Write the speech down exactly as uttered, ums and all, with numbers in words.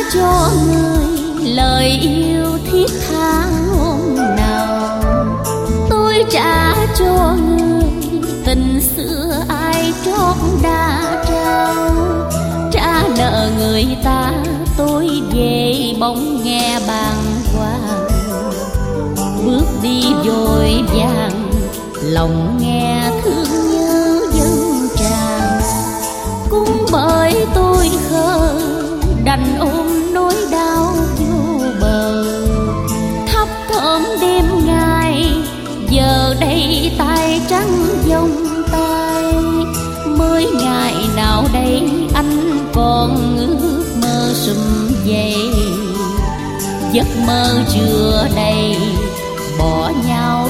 cho người lời yêu thiết tha hôm nào. Tôi trả cho người tình xưa ai trót đã trao. Trả nợ người ta tôi về bỗng nghe bàng hoàng. Bước đi vội vàng lòng nghe thương nhớ dâng tràn. Cũng bởi tôi khờ đành ôm nỗi đau vô bờ. Thấp thỏm đêm ngày giờ đây tay trắng vòng tay. Mới ngày nào đây anh còn ước mơ sum vầy. Giấc mơ chưa đầy bỏ nhau